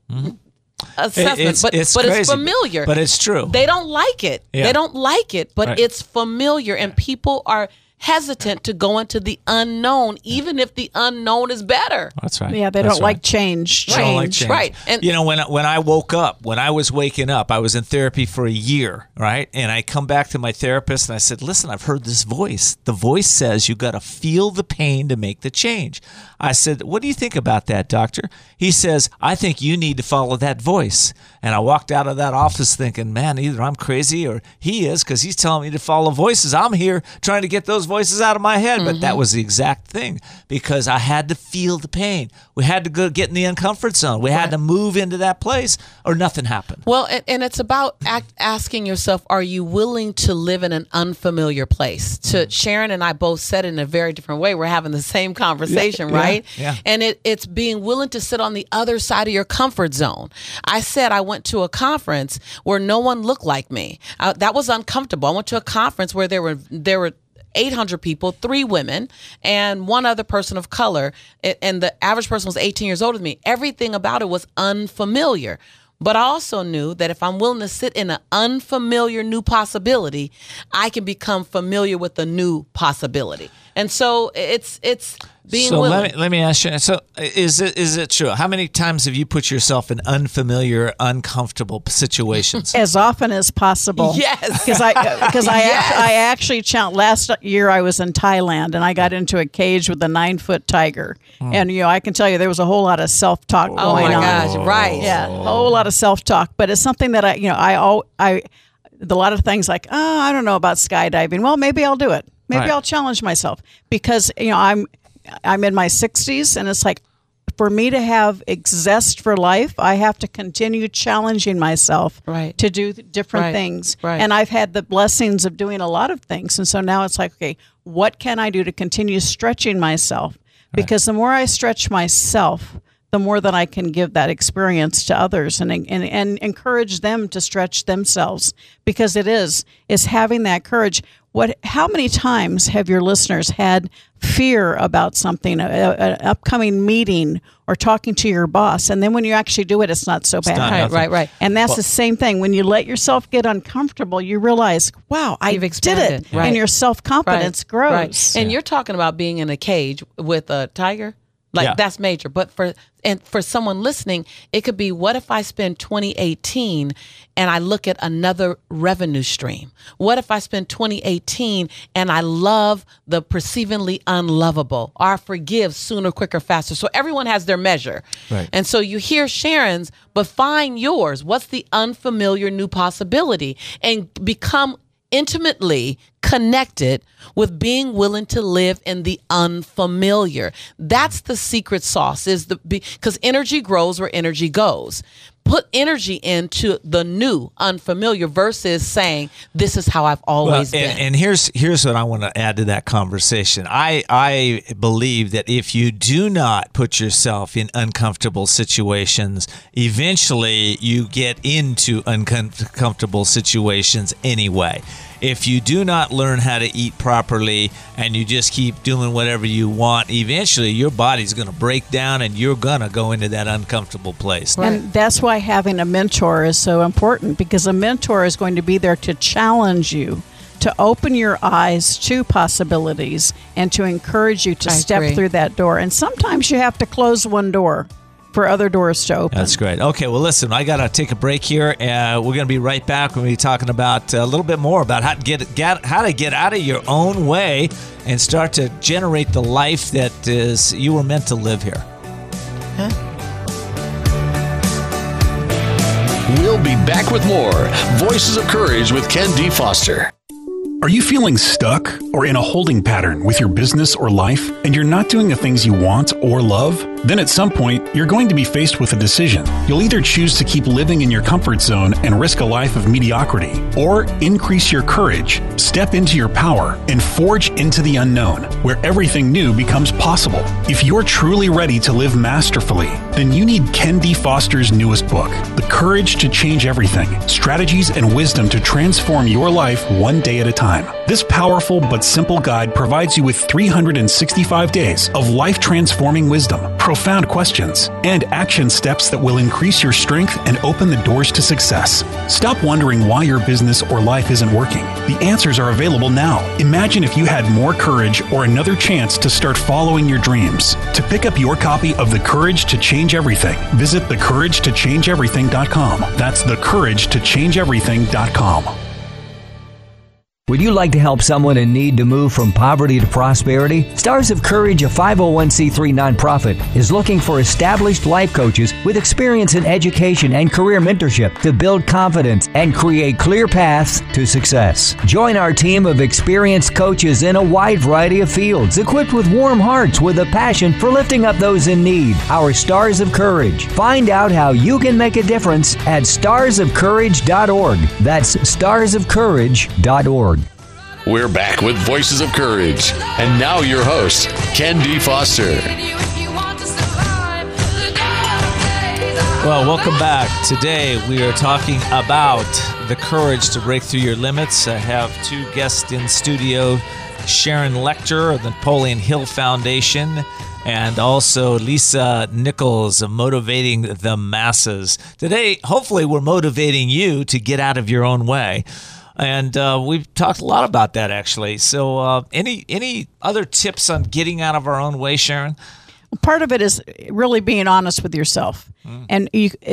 assessment, but crazy, it's familiar. But it's true. They don't like it. Yeah. They don't like it, but Right. it's familiar, and people are hesitant to go into the unknown, even if the unknown is better. That's right. Yeah, they That's don't right. like change. I don't like change. Right. And you know, when I woke up, when I was waking up, I was in therapy for a year, right? And I come back to my therapist and I said, listen, I've heard this voice. The voice says you got to feel the pain to make the change. I said, what do you think about that, doctor? He says, I think you need to follow that voice. And I walked out of that office thinking, man, either I'm crazy or he is, because he's telling me to follow voices. I'm here trying to get those voices out of my head. But that was the exact thing, because I had to feel the pain. We had to go get in the uncomfort zone. We had to move into that place or nothing happened. well, and it's about asking yourself, are you willing to live in an unfamiliar place? To Sharon and I both said it in a very different way. We're having the same conversation, right? yeah. And it's being willing to sit on the other side of your comfort zone. I said I went to a conference where no one looked like me. That was uncomfortable. I went to a conference where there were 800 people, 3 women, and 1 other person of color, and the average person was 18 years older than me. Everything about it was unfamiliar. But I also knew that if I'm willing to sit in an unfamiliar new possibility, I can become familiar with the new possibility. And so it's being so willing. let me ask you. So is it true? How many times have you put yourself in unfamiliar, uncomfortable situations? As often as possible. Yes. Because I Yes. I actually last year I was in Thailand and I got into a cage with a 9-foot tiger, and I can tell you there was a whole lot of self-talk Oh going my on. gosh! Right. Yeah, a whole lot of self-talk, but it's something that a lot of things like, I don't know about skydiving. Well, maybe I'll do it. Maybe Right. I'll challenge myself, because I'm in my 60s, and it's like, for me to have zest for life, I have to continue challenging myself Right. to do different Right. things. Right. And I've had the blessings of doing a lot of things. And so now it's like, okay, what can I do to continue stretching myself? Because the more I stretch myself, the more that I can give that experience to others and encourage them to stretch themselves, because it's having that courage. How many times have your listeners had fear about something, an upcoming meeting or talking to your boss, and then when you actually do it, it's not so bad. not nothing. Right. And that's the same thing. When you let yourself get uncomfortable, you realize, wow, I You've did expanded. it. Right. And your self-confidence grows. Right. And you're talking about being in a cage with a tiger. Like Yeah. that's major. But for someone listening, it could be, what if I spend 2018 and I look at another revenue stream? What if I spend 2018 and I love the perceivingly unlovable, or I forgive sooner, quicker, faster? So everyone has their measure. Right. And so you hear Sharon's, but find yours. What's the unfamiliar new possibility? And become intimately connected with being willing to live in the unfamiliar. That's the secret sauce, because energy grows where energy goes. Put energy into the new, unfamiliar, versus saying, this is how I've always been. And here's what I want to add to that conversation. I believe that if you do not put yourself in uncomfortable situations, eventually you get into uncomfortable situations anyway. If you do not learn how to eat properly and you just keep doing whatever you want, eventually your body's going to break down and you're going to go into that uncomfortable place. And that's why having a mentor is so important, because a mentor is going to be there to challenge you, to open your eyes to possibilities, and to encourage you to I step agree. through that door. And sometimes you have to close one door for other doors to open. That's great. Okay, well, listen, I got to take a break here. We're going to be right back. We're going to be talking about a little bit more about how to get out of your own way and start to generate the life that you were meant to live here. We'll be back with more Voices of Courage with Ken D. Foster. Are you feeling stuck or in a holding pattern with your business or life, and you're not doing the things you want or love? Then at some point, you're going to be faced with a decision. You'll either choose to keep living in your comfort zone and risk a life of mediocrity, or increase your courage, step into your power, and forge into the unknown, where everything new becomes possible. If you're truly ready to live masterfully, then you need Ken D. Foster's newest book, The Courage to Change Everything: Strategies and Wisdom to Transform Your Life One Day at a Time. This powerful but simple guide provides you with 365 days of life-transforming wisdom, profound questions, and action steps that will increase your strength and open the doors to success. Stop wondering why your business or life isn't working. The answers are available now. Imagine if you had more courage or another chance to start following your dreams. To pick up your copy of The Courage to Change Everything, visit thecouragetochangeeverything.com. That's thecouragetochangeeverything.com. Would you like to help someone in need to move from poverty to prosperity? Stars of Courage, a 501c3 nonprofit, is looking for established life coaches with experience in education and career mentorship to build confidence and create clear paths to success. Join our team of experienced coaches in a wide variety of fields, equipped with warm hearts with a passion for lifting up those in need. Our Stars of Courage. Find out how you can make a difference at starsofcourage.org. That's starsofcourage.org. We're back with Voices of Courage. And now your host, Ken D. Foster. Well, welcome back. Today we are talking about the courage to break through your limits. I have two guests in studio, Sharon Lechter of the Napoleon Hill Foundation, and also Lisa Nichols of Motivating the Masses. Today, hopefully, we're motivating you to get out of your own way. And we've talked a lot about that, actually. So any other tips on getting out of our own way, Sharon? Part of it is really being honest with yourself. And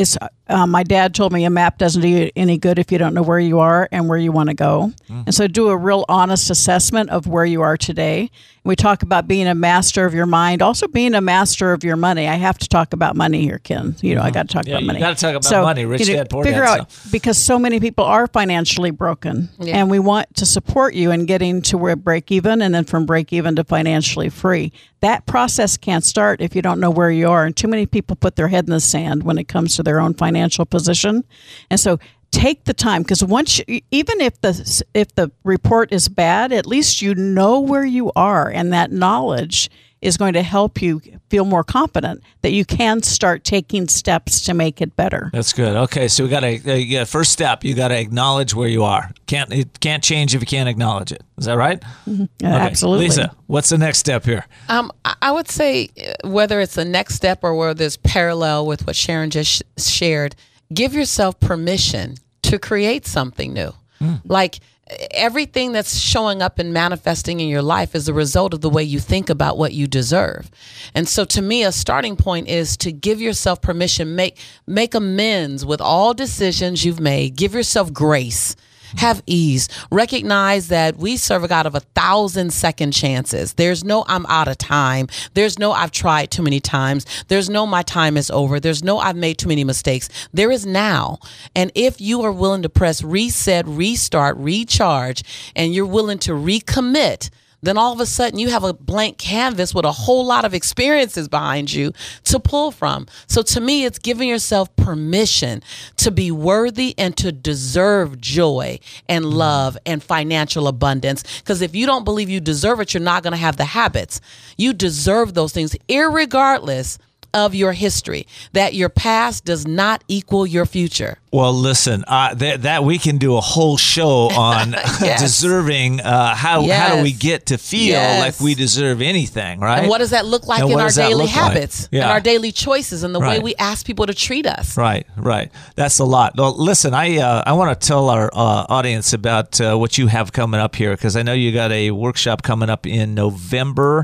my dad told me a map doesn't do you any good if you don't know where you are and where you want to go. And so do a real honest assessment of where you are today. We talk about being a master of your mind, also being a master of your money. I have to talk about money here, Ken. I got to talk about money. You got to talk about money, rich dad, poor figure dad. out, because so many people are financially broken, and we want to support you in getting to where break even, and then from break even to financially free. That process can't start if you don't know where you are, and too many people put their head in the sand when it comes to their own financial position. And so take the time, because even if the report is bad, at least you know where you are, and that knowledge is going to help you feel more confident that you can start taking steps to make it better. That's good. Okay, so we got to first step. You got to acknowledge where you are. It can't change if you can't acknowledge it. Is that right? Mm-hmm. Yeah, okay. Absolutely. Lisa, what's the next step here? I would say whether it's the next step or whether it's parallel with what Sharon just shared, give yourself permission to create something new. Like everything that's showing up and manifesting in your life is a result of the way you think about what you deserve. And so to me, a starting point is to give yourself permission, make amends with all decisions you've made, give yourself grace. Have ease. Recognize that we serve a God of 1,000 second chances. There's no I'm out of time. There's no I've tried too many times. There's no my time is over. There's no I've made too many mistakes. There is now. And if you are willing to press reset, restart, recharge, and you're willing to recommit, then all of a sudden you have a blank canvas with a whole lot of experiences behind you to pull from. So to me, it's giving yourself permission to be worthy and to deserve joy and love and financial abundance. Because if you don't believe you deserve it, you're not going to have the habits. You deserve those things, irregardless of your history, that your past does not equal your future. Well, listen, that we can do a whole show on deserving. How do we get to feel like we deserve anything, right? And what does that look like in our daily habits and our daily choices and the way we ask people to treat us? Right. That's a lot. Well, listen, I want to tell our audience about what you have coming up here, because I know you got a workshop coming up in November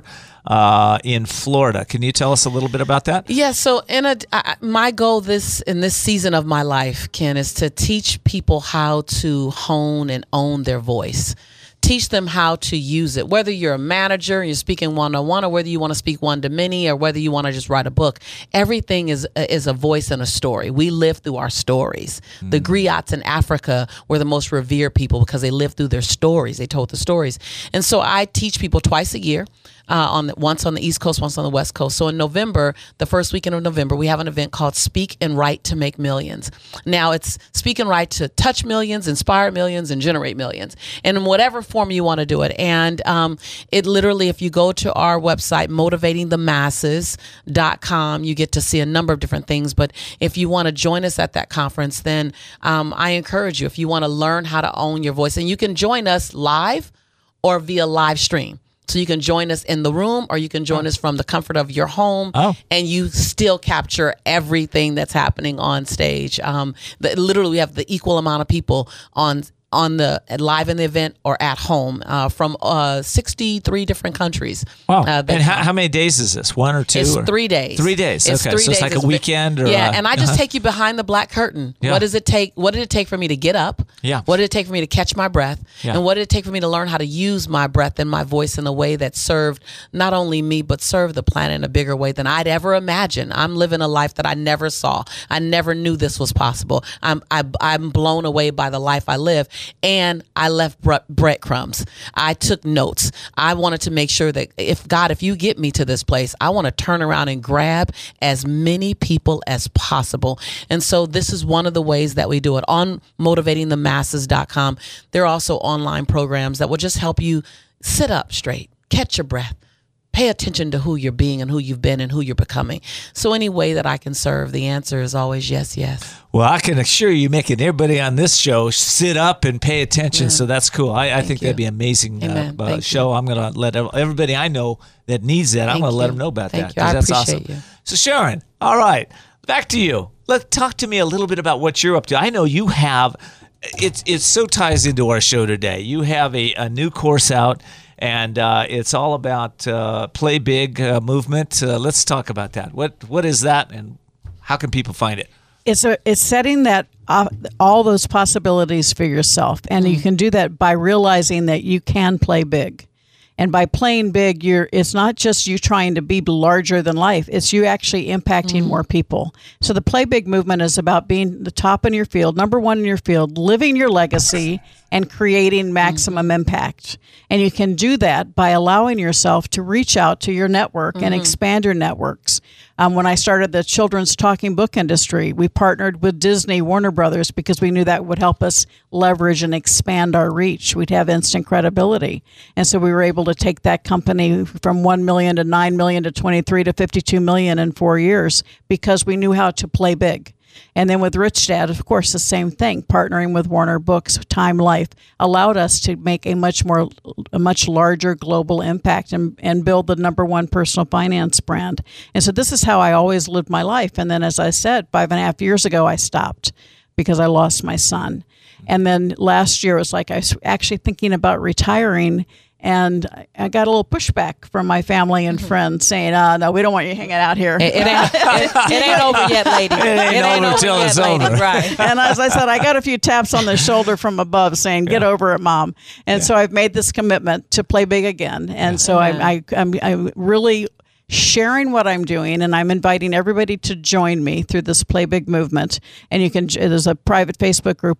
in Florida. Can you tell us a little bit about that? Yeah. So my goal in this season of my life, Ken, is to teach people how to hone and own their voice, teach them how to use it. Whether you're a manager and you're speaking one-on-one, or whether you want to speak one-to-many, or whether you want to just write a book, everything is a voice and a story. We live through our stories. The griots in Africa were the most revered people because they lived through their stories. They told the stories. And so I teach people twice a year. Once on the East Coast, once on the West Coast. So in November, the first weekend of November, we have an event called Speak and Write to Make Millions. Now it's Speak and Write to touch millions, inspire millions, and generate millions. And in whatever form you want to do it. And it literally, if you go to our website, motivatingthemasses.com, you get to see a number of different things. But if you want to join us at that conference, then I encourage you, if you want to learn how to own your voice, and you can join us live or via live stream. So you can join us in the room, or you can join us from the comfort of your home, and you still capture everything that's happening on stage. Literally, we have the equal amount of people on the live in the event or at home from 63 different countries. Wow. And how many days is this? 1 or 2? It's 3 days. 3 days. Okay. So it's like a weekend? Or and I just take you behind the black curtain. Yeah. What does it take? What did it take for me to get up? Yeah. What did it take for me to catch my breath? Yeah. And what did it take for me to learn how to use my breath and my voice in a way that served not only me, but served the planet in a bigger way than I'd ever imagined? I'm living a life that I never saw. I never knew this was possible. I'm blown away by the life I live. And I left breadcrumbs. I took notes. I wanted to make sure that if you get me to this place, I want to turn around and grab as many people as possible. And so this is one of the ways that we do it. On motivatingthemasses.com, there are also online programs that will just help you sit up straight, catch your breath, pay attention to who you're being and who you've been and who you're becoming. So any way that I can serve, the answer is always yes, yes. Well, I can assure you, making everybody on this show sit up and pay attention. So that's cool. I think that'd be an amazing show. I'm going to let everybody I know that needs that, I'm going to let them know about that. I that's appreciate awesome. you. So Sharon, all right, back to you. Talk to me a little bit about what you're up to. I know you have, it so ties into our show today. You have a new course out, and it's all about Play Big movement. Let's talk about that. What is that, and how can people find it? It's setting that all those possibilities for yourself, and you can do that by realizing that you can play big. And by playing big, it's not just you trying to be larger than life. It's you actually impacting more people. So the Play Big movement is about being the top in your field, number one in your field, living your legacy, and creating maximum impact. And you can do that by allowing yourself to reach out to your network and expand your networks. When I started the children's talking book industry, we partnered with Disney, Warner Brothers, because we knew that would help us leverage and expand our reach. We'd have instant credibility. And so we were able to take that company from 1 million to 9 million to 23 to 52 million in 4 years because we knew how to play big. And then with Rich Dad, of course, the same thing. Partnering with Warner Books, Time Life allowed us to make a much larger global impact and build the number one personal finance brand. And so this is how I always lived my life. And then, as I said, 5.5 years ago, I stopped because I lost my son. And then last year, it was like I was actually thinking about retiring. And I got a little pushback from my family and friends saying, no, we don't want you hanging out here. It ain't over yet, lady. It ain't over till it's over. Right. And as I said, I got a few taps on the shoulder from above saying, get over it, Mom. And so I've made this commitment to play big again. And so I'm really sharing what I'm doing, and I'm inviting everybody to join me through this Play Big movement. And there's a private Facebook group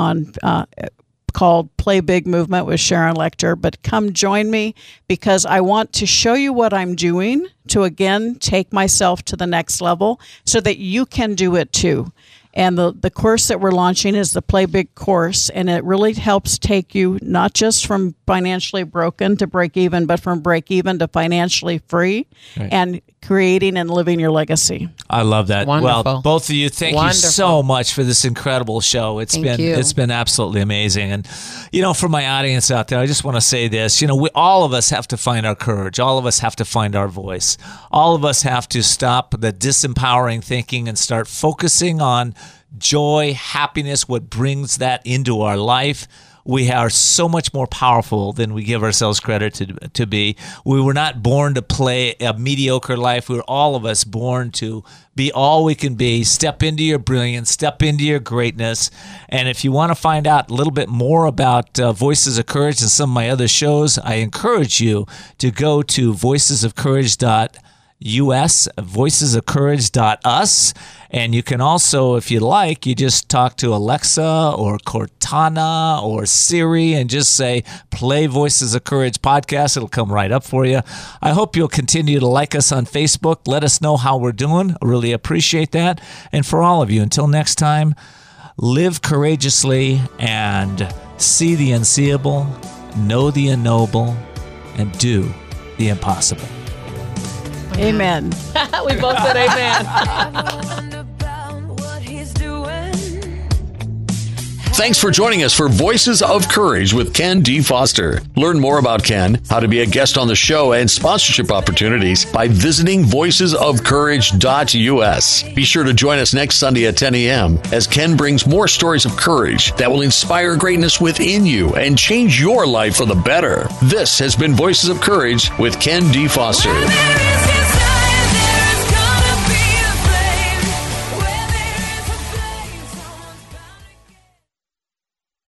called Play Big Movement with Sharon Lechter, but come join me because I want to show you what I'm doing to, again, take myself to the next level so that you can do it too. And the course that we're launching is the Play Big course, and it really helps take you not just from financially broken to break even, but from break even to financially free and creating and living your legacy. I love that. Wonderful. Well, both of you, thank you so much for this incredible show. It's been absolutely amazing. And for my audience out there, I just want to say this. All of us have to find our courage. All of us have to find our voice. All of us have to stop the disempowering thinking and start focusing on joy, happiness, what brings that into our life. We are so much more powerful than we give ourselves credit to be. We were not born to play a mediocre life. We were all of us born to be all we can be. Step into your brilliance, step into your greatness. And if you want to find out a little bit more about Voices of Courage and some of my other shows, I encourage you to go to voicesofcourage.us, voicesofcourage.us. And you can also, if you like, you just talk to Alexa or Cortana or Siri and just say, play Voices of Courage podcast. It'll come right up for you. I hope you'll continue to like us on Facebook. Let us know how we're doing. I really appreciate that. And for all of you, until next time, live courageously and see the unseeable, know the unknowable, and do the impossible. Amen. We both said amen. Thanks for joining us for Voices of Courage with Ken D. Foster. Learn more about Ken, how to be a guest on the show, and sponsorship opportunities by visiting voicesofcourage.us. Be sure to join us next Sunday at 10 a.m. as Ken brings more stories of courage that will inspire greatness within you and change your life for the better. This has been Voices of Courage with Ken D. Foster.